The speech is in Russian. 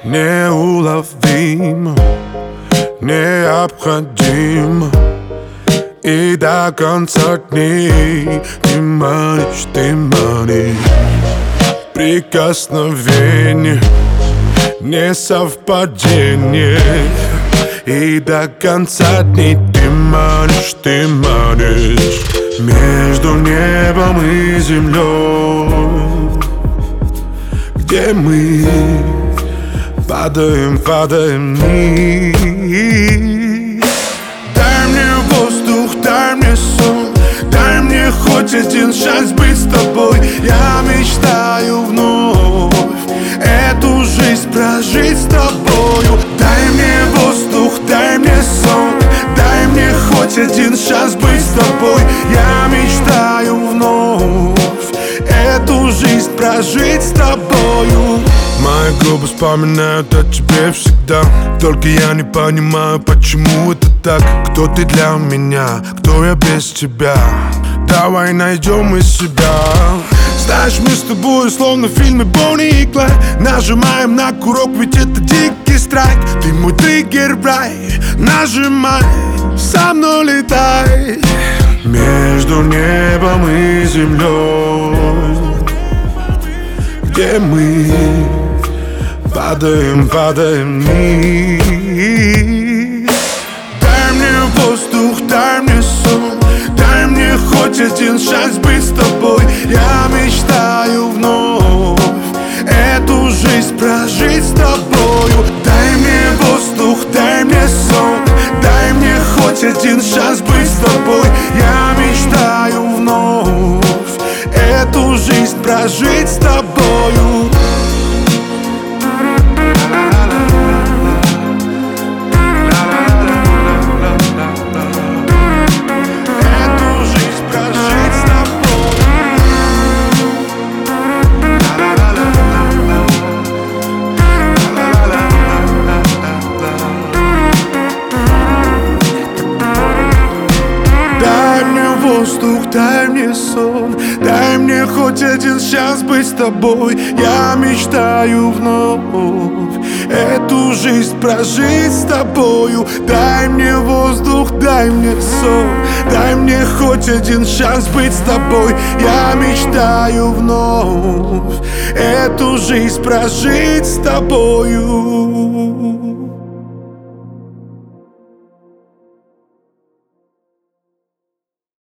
неуловимо, необходимо. И до конца дней ты манишь, прикосновение, не совпадение. И до конца дней ты манишь, между небом и землей, где мы падаем вниз. Дай мне воздух, дай мне сон, дай мне хоть один шанс быть с тобой. Я мечтаю вновь эту жизнь прожить с тобою. Дай мне воздух, дай мне сон, дай мне хоть один шанс быть с тобой. Я мечтаю вновь эту жизнь прожить с тобою. Мои губы вспоминают о тебе всегда, только я не понимаю, почему это так. Кто ты для меня, кто я без тебя? Давай найдем мы себя. Знаешь, мы с тобой словно в фильме Бонни и Клайд. Нажимаем на курок, ведь это дикий страйк. Ты мой триггер-брай, нажимай, со мной летай. Между небом и землей, где мы падаем вниз. Дай мне воздух, дай мне сон, дай мне хоть один шанс быть с тобой. Я мечтаю вновь эту жизнь прожить с тобою. Дай мне воздух, дай мне сон, дай мне хоть один шанс быть с тобой. Я мечтаю вновь эту жизнь прожить с тобою. Воздух, дай мне сон, дай мне хоть один шанс быть с тобой. Я мечтаю вновь эту жизнь прожить с тобою. Дай мне воздух, дай мне сон, дай мне хоть один шанс быть с тобой. Я мечтаю вновь эту жизнь прожить с тобою.